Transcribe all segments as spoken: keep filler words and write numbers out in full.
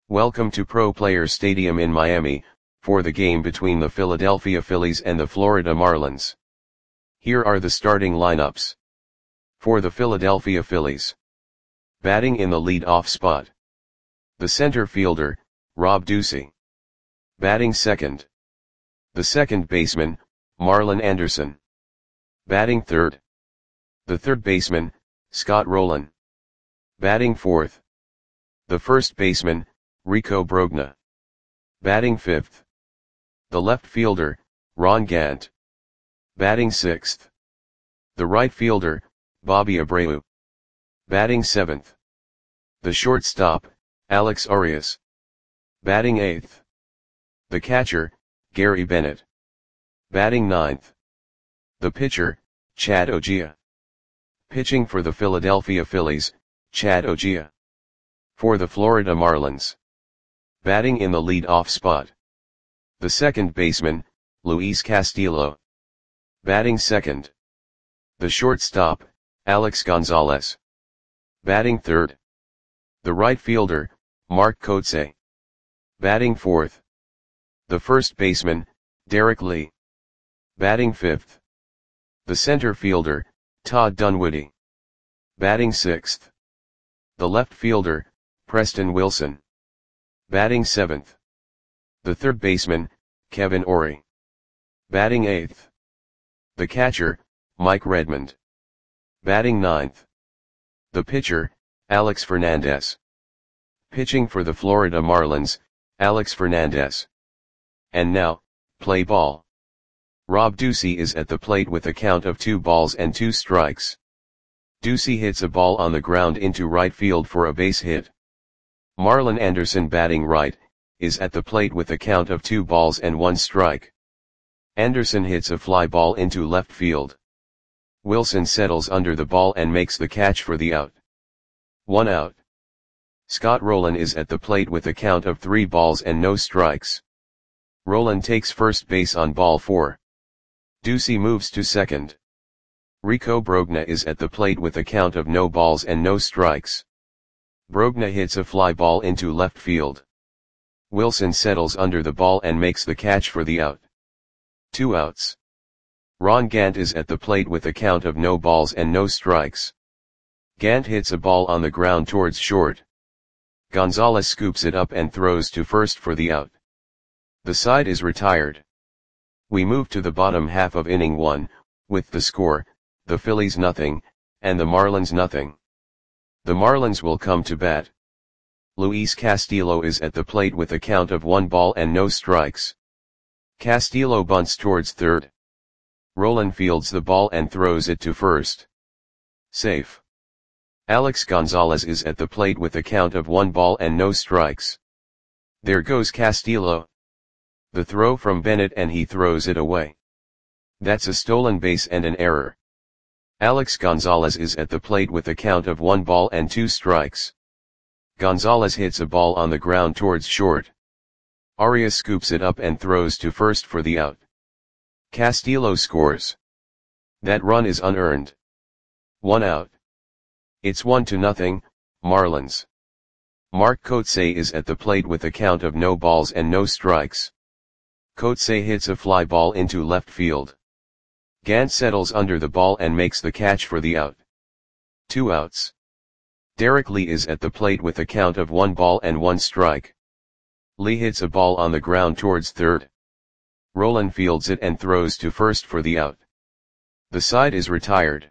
Welcome to Pro Players Stadium in Miami, for the game between the Philadelphia Phillies and the Florida Marlins. Here are the starting lineups. For the Philadelphia Phillies. Batting in the lead-off spot. The center fielder, Rob Ducey. Batting second. The second baseman, Marlon Anderson. Batting third. The third baseman, Scott Rolen. Batting fourth. The first baseman, Rico Brogna. Batting fifth. The left fielder, Ron Gant. Batting sixth. The right fielder, Bobby Abreu. Batting seventh. The shortstop, Alex Arias. Batting eighth. The catcher, Gary Bennett. Batting ninth. The pitcher, Chad Ogea. Pitching for the Philadelphia Phillies, Chad Ogea. For the Florida Marlins. Batting in the lead-off spot. The second baseman, Luis Castillo. Batting second. The shortstop, Alex Gonzalez. Batting third. The right fielder, Mark Kotsay. Batting fourth. The first baseman, Derek Lee. Batting fifth. The center fielder, Todd Dunwoody. Batting sixth. The left fielder, Preston Wilson. Batting seventh. The third baseman, Kevin Orie. Batting eighth. The catcher, Mike Redmond. Batting ninth. The pitcher, Alex Fernandez. Pitching for the Florida Marlins, Alex Fernandez. And now, play ball. Rob Ducey is at the plate with a count of two balls and two strikes. Ducey hits a ball on the ground into right field for a base hit. Marlon Anderson, batting right, is at the plate with a count of two balls and one strike. Anderson hits a fly ball into left field. Wilson settles under the ball and makes the catch for the out. One out. Scott Rolen is at the plate with a count of three balls and no strikes. Rolen takes first base on ball four. Ducey moves to second. Rico Brogna is at the plate with a count of no balls and no strikes. Brogna hits a fly ball into left field. Wilson settles under the ball and makes the catch for the out. Two outs. Ron Gant is at the plate with a count of no balls and no strikes. Gant hits a ball on the ground towards short. Gonzalez scoops it up and throws to first for the out. The side is retired. We move to the bottom half of inning one, with the score, the Phillies nothing, and the Marlins nothing. The Marlins will come to bat. Luis Castillo is at the plate with a count of one ball and no strikes. Castillo bunts towards third. Rolen fields the ball and throws it to first. Safe. Alex Gonzalez is at the plate with a count of one ball and no strikes. There goes Castillo. The throw from Bennett and he throws it away. That's a stolen base and an error. Alex Gonzalez is at the plate with a count of one ball and two strikes. Gonzalez hits a ball on the ground towards short. Arias scoops it up and throws to first for the out. Castillo scores. That run is unearned. One out. It's one to nothing, Marlins. Mark Kotsay is at the plate with a count of no balls and no strikes. Kotsay hits a fly ball into left field. Gant settles under the ball and makes the catch for the out. Two outs. Derek Lee is at the plate with a count of one ball and one strike. Lee hits a ball on the ground towards third. Rolen fields it and throws to first for the out. The side is retired.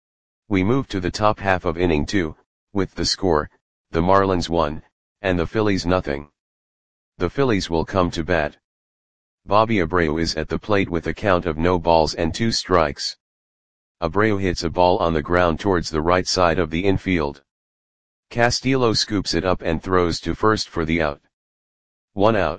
We move to the top half of inning two, with the score, the Marlins one, and the Phillies nothing. The Phillies will come to bat. Bobby Abreu is at the plate with a count of no balls and two strikes. Abreu hits a ball on the ground towards the right side of the infield. Castillo scoops it up and throws to first for the out. One out.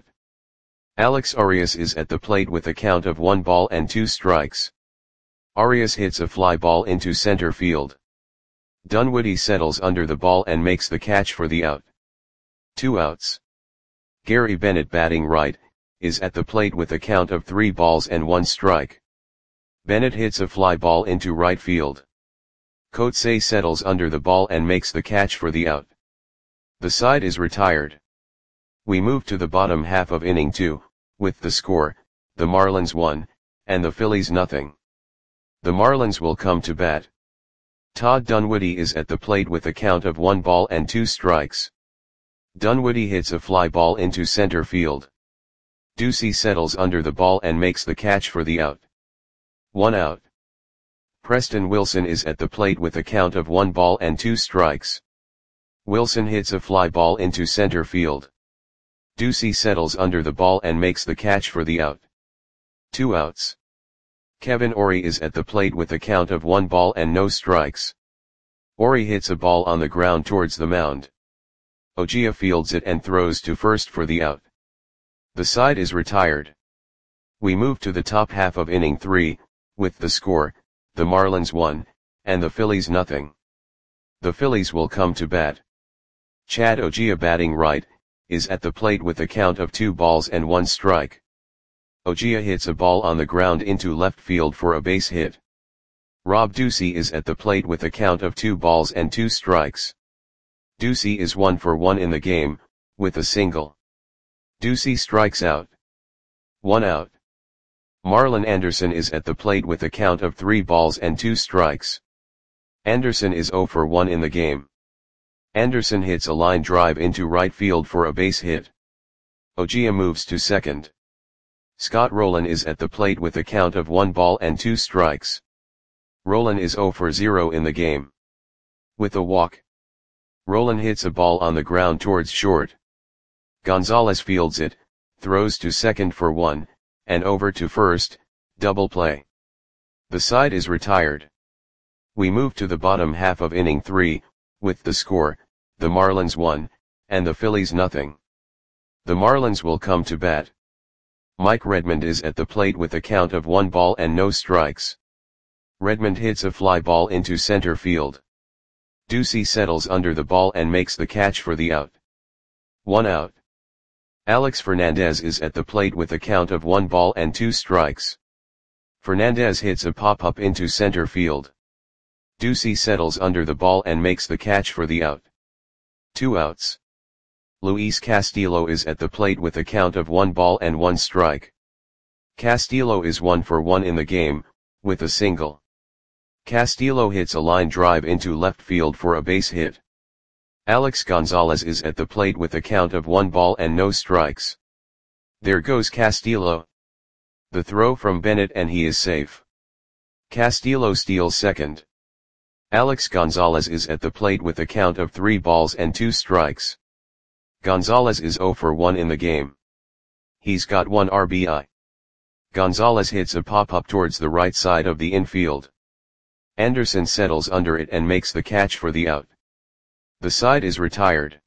Alex Arias is at the plate with a count of one ball and two strikes. Arias hits a fly ball into center field. Dunwoody settles under the ball and makes the catch for the out. Two outs. Gary Bennett, batting right, is at the plate with a count of three balls and one strike. Bennett hits a fly ball into right field. Kotsay settles under the ball and makes the catch for the out. The side is retired. We move to the bottom half of inning two, with the score, the Marlins one, and the Phillies nothing. The Marlins will come to bat. Todd Dunwoody is at the plate with a count of one ball and two strikes. Dunwoody hits a fly ball into center field. Ducey settles under the ball and makes the catch for the out. One out. Preston Wilson is at the plate with a count of one ball and two strikes. Wilson hits a fly ball into center field. Ducey settles under the ball and makes the catch for the out. Two outs. Kevin Orie is at the plate with a count of one ball and no strikes. Orie hits a ball on the ground towards the mound. Ojia fields it and throws to first for the out. The side is retired. We move to the top half of inning three, with the score, the Marlins one, and the Phillies nothing. The Phillies will come to bat. Chad Ojia, batting right, is at the plate with a count of two balls and one strike. Ojia hits a ball on the ground into left field for a base hit. Rob Ducey is at the plate with a count of two balls and two strikes. Ducey is one for one in the game, with a single. Ducey strikes out. One out. Marlon Anderson is at the plate with a count of three balls and two strikes. Anderson is zero for one in the game. Anderson hits a line drive into right field for a base hit. Ojia moves to second. Scott Rowland is at the plate with a count of one ball and two strikes. Rowland is zero for zero in the game. With a walk. Rowland hits a ball on the ground towards short. Gonzalez fields it, throws to second for one, and over to first, double play. The side is retired. We move to the bottom half of inning three, with the score, the Marlins one, and the Phillies nothing. The Marlins will come to bat. Mike Redmond is at the plate with a count of one ball and no strikes. Redmond hits a fly ball into center field. Ducey settles under the ball and makes the catch for the out. One out. Alex Fernandez is at the plate with a count of one ball and two strikes. Fernandez hits a pop-up into center field. Ducey settles under the ball and makes the catch for the out. Two outs. Luis Castillo is at the plate with a count of one ball and one strike. Castillo is one for one in the game, with a single. Castillo hits a line drive into left field for a base hit. Alex Gonzalez is at the plate with a count of one ball and no strikes. There goes Castillo. The throw from Bennett and he is safe. Castillo steals second. Alex Gonzalez is at the plate with a count of three balls and two strikes. Gonzalez is zero for one in the game. He's got one R B I. Gonzalez hits a pop-up towards the right side of the infield. Anderson settles under it and makes the catch for the out. The side is retired.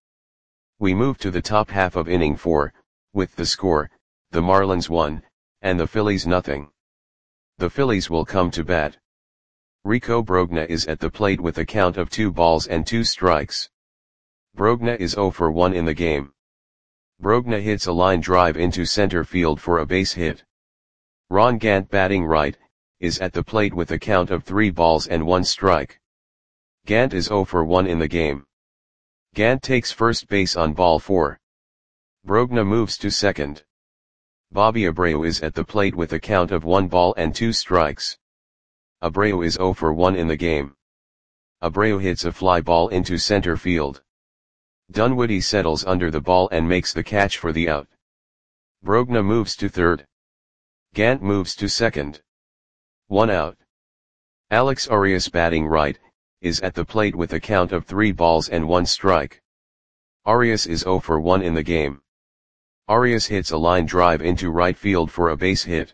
We move to the top half of inning four, with the score, the Marlins one, and the Phillies nothing. The Phillies will come to bat. Rico Brogna is at the plate with a count of two balls and two strikes. Brogna is zero for one in the game. Brogna hits a line drive into center field for a base hit. Ron Gant, batting right, is at the plate with a count of three balls and one strike. Gant is zero for one in the game. Gant takes first base on ball four. Brogna moves to second. Bobby Abreu is at the plate with a count of one ball and two strikes. Abreu is zero for one in the game. Abreu hits a fly ball into center field. Dunwoody settles under the ball and makes the catch for the out. Brogna moves to third. Gant moves to second. One out. Alex Arias, batting right, is at the plate with a count of three balls and one strike. Arias is zero for one in the game. Arias hits a line drive into right field for a base hit.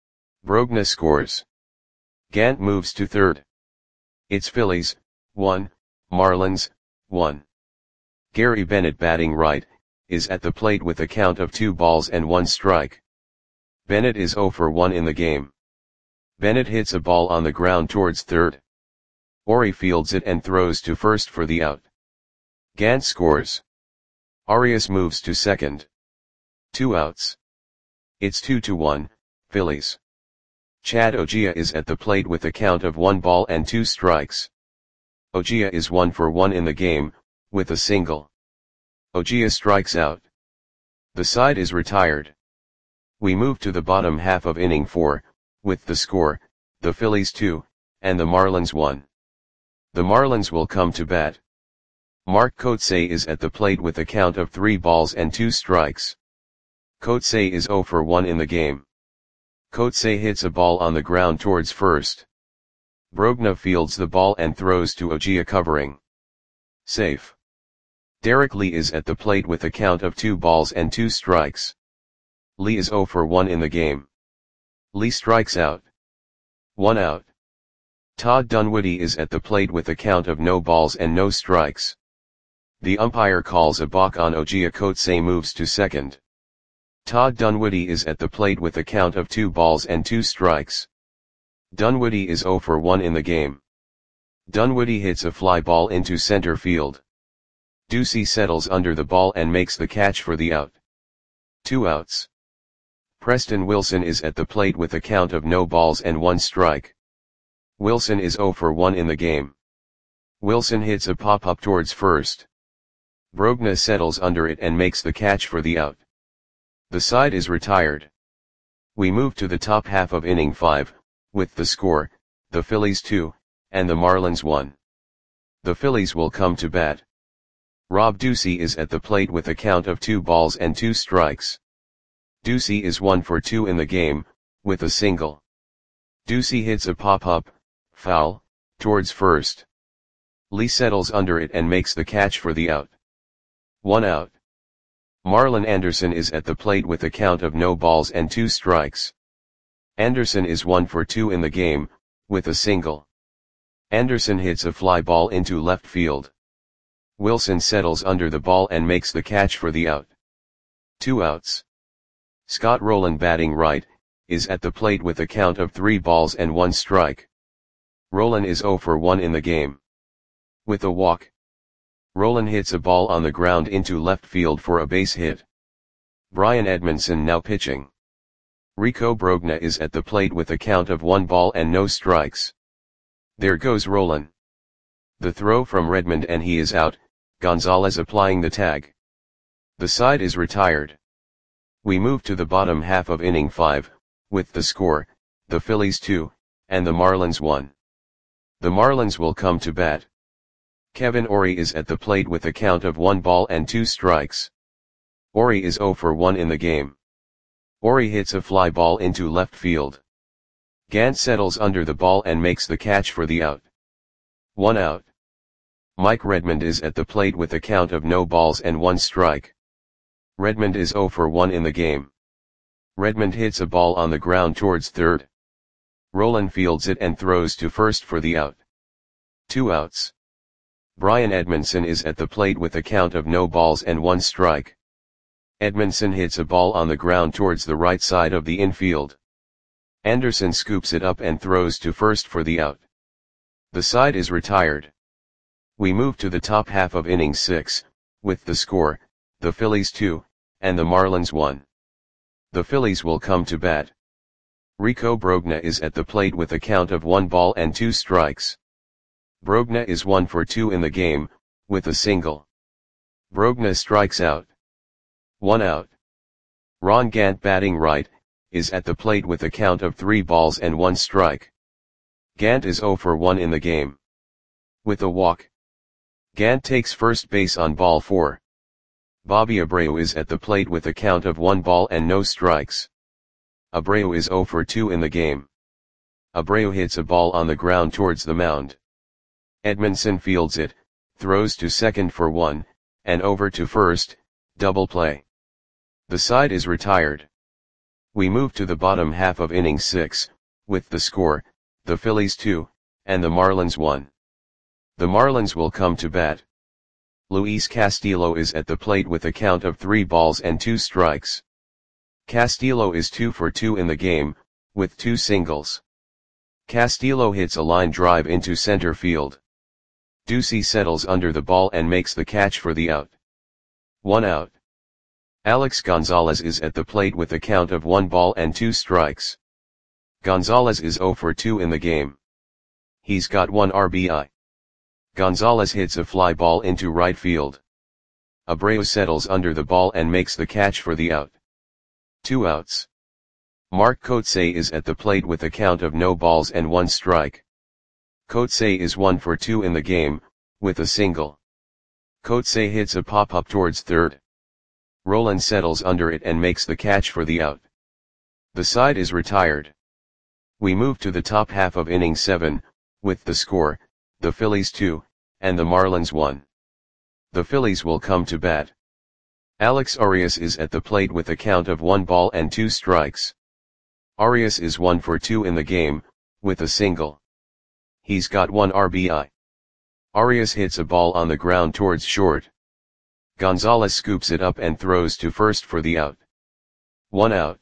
Brogna scores. Gant moves to third. It's Phillies, one, Marlins, one. Gary Bennett, batting right, is at the plate with a count of two balls and one strike. Bennett is zero for one in the game. Bennett hits a ball on the ground towards third. Orie fields it and throws to first for the out. Gant scores. Arias moves to second. Two outs. It's two to one, Phillies. Chad Ojia is at the plate with a count of one ball and two strikes. Ojia is one for one in the game, with a single. Ojia strikes out. The side is retired. We move to the bottom half of inning four, with the score, the Phillies two, and the Marlins one. The Marlins will come to bat. Mark Kotsay is at the plate with a count of three balls and two strikes. Kotsay is oh for one in the game. Kotsay hits a ball on the ground towards first. Brogna fields the ball and throws to Ojia covering. Safe. Derek Lee is at the plate with a count of two balls and two strikes. Lee is oh for one in the game. Lee strikes out. One out. Todd Dunwoody is at the plate with a count of no balls and no strikes. The umpire calls a balk on Ojia. Kotsay moves to second. Todd Dunwoody is at the plate with a count of two balls and two strikes. Dunwoody is oh for one in the game. Dunwoody hits a fly ball into center field. Ducey settles under the ball and makes the catch for the out. Two outs. Preston Wilson is at the plate with a count of no balls and one strike. Wilson is oh for one in the game. Wilson hits a pop-up towards first. Brogna settles under it and makes the catch for the out. The side is retired. We move to the top half of inning five, with the score, the Phillies two, and the Marlins one. The Phillies will come to bat. Rob Ducey is at the plate with a count of two balls and two strikes. Ducey is one for two in the game, with a single. Ducey hits a pop-up, foul, towards first. Lee settles under it and makes the catch for the out. One out. Marlon Anderson is at the plate with a count of no balls and two strikes. Anderson is one for two in the game, with a single. Anderson hits a fly ball into left field. Wilson settles under the ball and makes the catch for the out. Two outs. Scott Rowland, batting right, is at the plate with a count of three balls and one strike. Rowland is oh for one in the game. With a walk. Rowland hits a ball on the ground into left field for a base hit. Brian Edmondson now pitching. Rico Brogna is at the plate with a count of one ball and no strikes. There goes Rowland. The throw from Redmond and he is out, Gonzalez applying the tag. The side is retired. We move to the bottom half of inning five, with the score, the Phillies two, and the Marlins one. The Marlins will come to bat. Kevin Orie is at the plate with a count of one ball and two strikes. Orie is oh for one in the game. Orie hits a fly ball into left field. Gant settles under the ball and makes the catch for the out. One out. Mike Redmond is at the plate with a count of no balls and one strike. Redmond is oh for one in the game. Redmond hits a ball on the ground towards third. Rowland fields it and throws to first for the out. Two outs. Brian Edmondson is at the plate with a count of no balls and one strike. Edmondson hits a ball on the ground towards the right side of the infield. Anderson scoops it up and throws to first for the out. The side is retired. We move to the top half of inning six, with the score, the Phillies two, and the Marlins one. The Phillies will come to bat. Rico Brogna is at the plate with a count of one ball and two strikes. Brogna is one for two in the game, with a single. Brogna strikes out. One out. Ron Gant, batting right, is at the plate with a count of three balls and one strike. Gant is oh for one in the game. With a walk. Gant takes first base on ball four. Bobby Abreu is at the plate with a count of one ball and no strikes. Abreu is oh for two in the game. Abreu hits a ball on the ground towards the mound. Edmondson fields it, throws to second for one, and over to first, double play. The side is retired. We move to the bottom half of inning six, with the score, the Phillies two, and the Marlins one. The Marlins will come to bat. Luis Castillo is at the plate with a count of three balls and two strikes. Castillo is two for two in the game, with two singles. Castillo hits a line drive into center field. Ducey settles under the ball and makes the catch for the out. One out. Alex Gonzalez is at the plate with a count of one ball and two strikes. Gonzalez is oh for two in the game. He's got one R B I. Gonzalez hits a fly ball into right field. Abreu settles under the ball and makes the catch for the out. Two outs. Mark Kotsay is at the plate with a count of no balls and one strike. Kotsay is one for two in the game, with a single. Kotsay hits a pop-up towards third. Rolen settles under it and makes the catch for the out. The side is retired. We move to the top half of inning seven, with the score, the Phillies two, and the Marlins one. The Phillies will come to bat. Alex Arias is at the plate with a count of one ball and two strikes. Arias is one for two in the game, with a single. He's got one R B I. Arias hits a ball on the ground towards short. Gonzalez scoops it up and throws to first for the out. One out.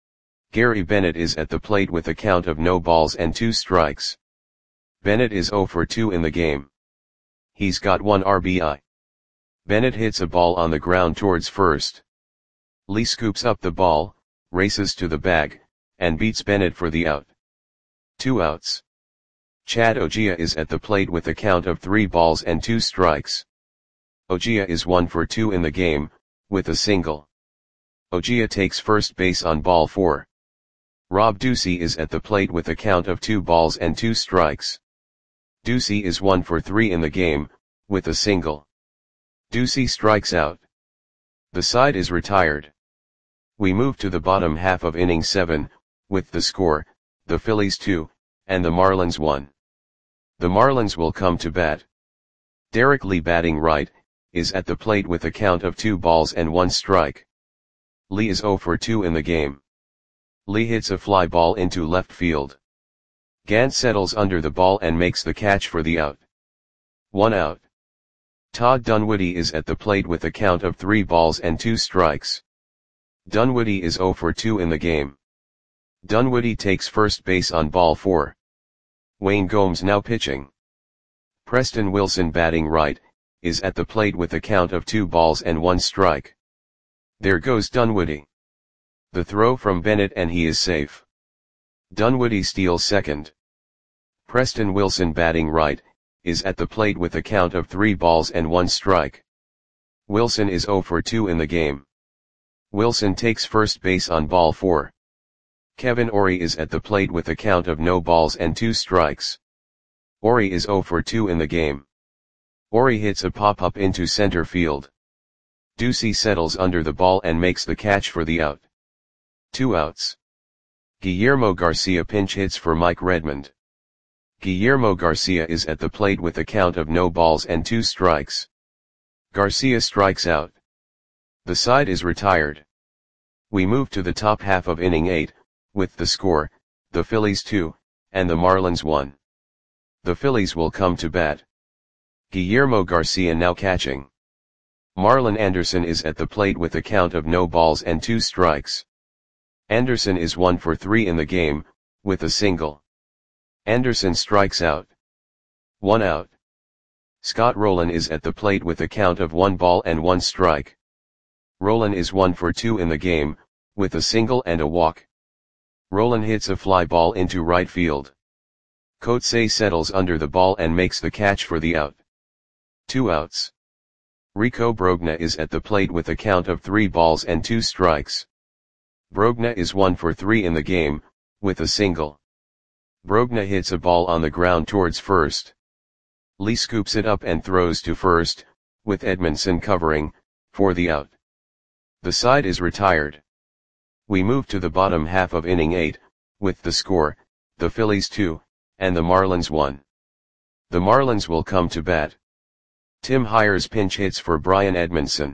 Gary Bennett is at the plate with a count of no balls and two strikes. Bennett is zero for two in the game. He's got one R B I. Bennett hits a ball on the ground towards first. Lee scoops up the ball, races to the bag, and beats Bennett for the out. Two outs. Chad Ogea is at the plate with a count of three balls and two strikes. Ogea is one for two in the game, with a single. Ogea takes first base on ball four. Rob Ducey is at the plate with a count of two balls and two strikes. Ducey is one for three in the game, with a single. Ducey strikes out. The side is retired. We move to the bottom half of inning seven, with the score, the Phillies two, and the Marlins one. The Marlins will come to bat. Derek Lee, batting right, is at the plate with a count of two balls and one strike. Lee is zero for two in the game. Lee hits a fly ball into left field. Gant settles under the ball and makes the catch for the out. One out. Todd Dunwoody is at the plate with a count of three balls and two strikes. Dunwoody is zero for two in the game. Dunwoody takes first base on ball four. Wayne Gomes now pitching. Preston Wilson, batting right, is at the plate with a count of two balls and one strike. There goes Dunwoody. The throw from Bennett and he is safe. Dunwoody steals second. Preston Wilson, batting right, is at the plate with a count of three balls and one strike. Wilson is zero for two in the game. Wilson takes first base on ball four. Kevin Orie is at the plate with a count of no balls and two strikes. Orie is zero for two in the game. Orie hits a pop-up into center field. Ducey settles under the ball and makes the catch for the out. Two outs. Guillermo Garcia pinch hits for Mike Redmond. Guillermo Garcia is at the plate with a count of no balls and two strikes. Garcia strikes out. The side is retired. We move to the top half of inning eight, with the score, the Phillies two, and the Marlins one. The Phillies will come to bat. Guillermo Garcia now catching. Marlon Anderson is at the plate with a count of no balls and two strikes. Anderson is one for three in the game, with a single. Anderson strikes out. One out. Scott Rolen is at the plate with a count of one ball and one strike. Rolen is one for two in the game, with a single and a walk. Rolen hits a fly ball into right field. Kotsay settles under the ball and makes the catch for the out. Two outs. Rico Brogna is at the plate with a count of three balls and two strikes. Brogna is one for three in the game, with a single. Brogna hits a ball on the ground towards first. Lee scoops it up and throws to first, with Edmondson covering, for the out. The side is retired. We move to the bottom half of inning eight, with the score, the Phillies two, and the Marlins one. The Marlins will come to bat. Tim Hires pinch hits for Brian Edmondson.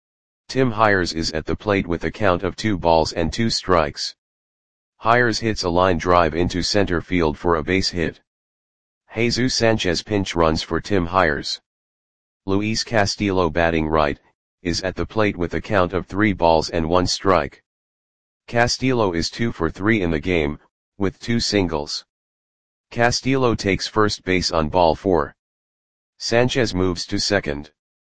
Tim Hires is at the plate with a count of two balls and two strikes. Hires hits a line drive into center field for a base hit. Jesus Sanchez pinch runs for Tim Hires. Luis Castillo, batting right, is at the plate with a count of three balls and one strike. Castillo is two for three in the game, with two singles. Castillo takes first base on ball four. Sanchez moves to second.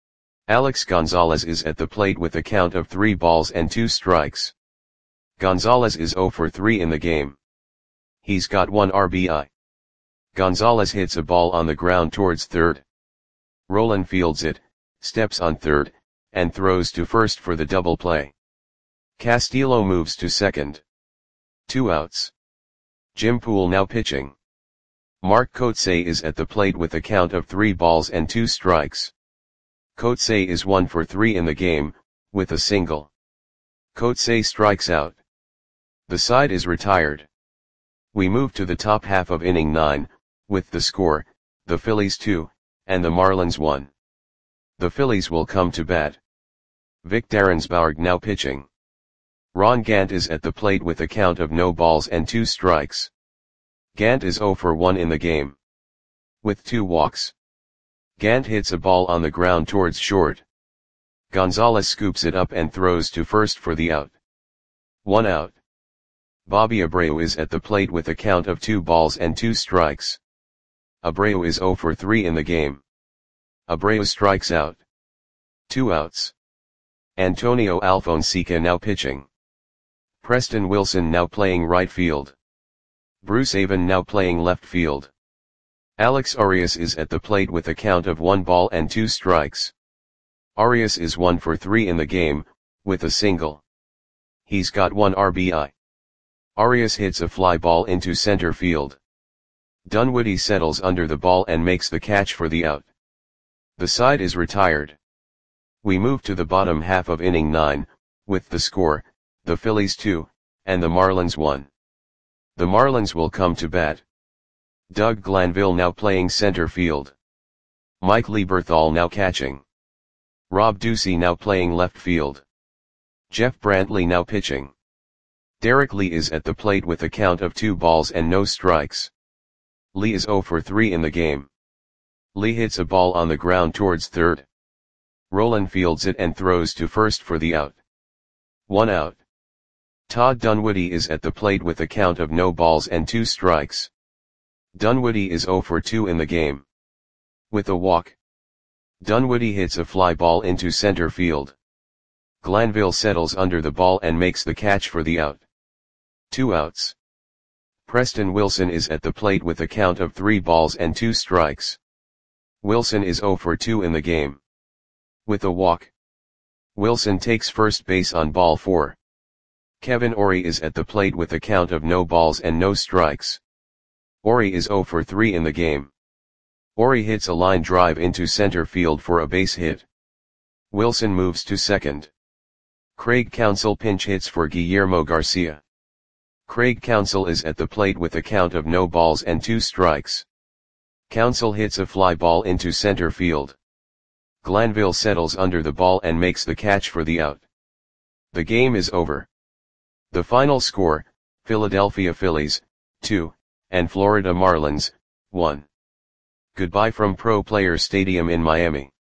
Alex Gonzalez is at the plate with a count of three balls and two strikes. Gonzalez is zero for three in the game. He's got one R B I. Gonzalez hits a ball on the ground towards third. Rolen fields it, steps on third, and throws to first for the double play. Castillo moves to second. Two outs. Jim Poole now pitching. Mark Kotsay is at the plate with a count of three balls and two strikes. Kotsay is one for three in the game, with a single. Kotsay strikes out. The side is retired. We move to the top half of inning nine, with the score, the Phillies two, and the Marlins one. The Phillies will come to bat. Vic Darrensbourg now pitching. Ron Gant is at the plate with a count of no balls and two strikes. Gant is oh for one in the game. With two walks. Gant hits a ball on the ground towards short. Gonzalez scoops it up and throws to first for the out. One out. Bobby Abreu is at the plate with a count of two balls and two strikes. Abreu is oh for three in the game. Abreu strikes out. Two outs. Antonio Alfonseca now pitching. Preston Wilson now playing right field. Bruce Avon now playing left field. Alex Arias is at the plate with a count of one ball and two strikes. Arias is one for three in the game, with a single. He's got one R B I. Arias hits a fly ball into center field. Dunwoody settles under the ball and makes the catch for the out. The side is retired. We move to the bottom half of inning nine, with the score, the Phillies two, and the Marlins one. The Marlins will come to bat. Doug Glanville now playing center field. Mike Lieberthal now catching. Rob Ducey now playing left field. Jeff Brantley now pitching. Derek Lee is at the plate with a count of two balls and no strikes. Lee is oh for three in the game. Lee hits a ball on the ground towards third. Roland fields it and throws to first for the out. One out. Todd Dunwoody is at the plate with a count of no balls and two strikes. Dunwoody is oh for two in the game. With a walk. Dunwoody hits a fly ball into center field. Glanville settles under the ball and makes the catch for the out. Two outs. Preston Wilson is at the plate with a count of three balls and two strikes. Wilson is oh for two in the game. With a walk. Wilson takes first base on ball four. Kevin Orie is at the plate with a count of no balls and no strikes. Orie is oh for three in the game. Orie hits a line drive into center field for a base hit. Wilson moves to second. Craig Counsell pinch hits for Guillermo Garcia. Craig Counsell is at the plate with a count of no balls and two strikes. Counsell hits a fly ball into center field. Glanville settles under the ball and makes the catch for the out. The game is over. The final score, Philadelphia Phillies, two, and Florida Marlins, one. Goodbye from Pro Player Stadium in Miami.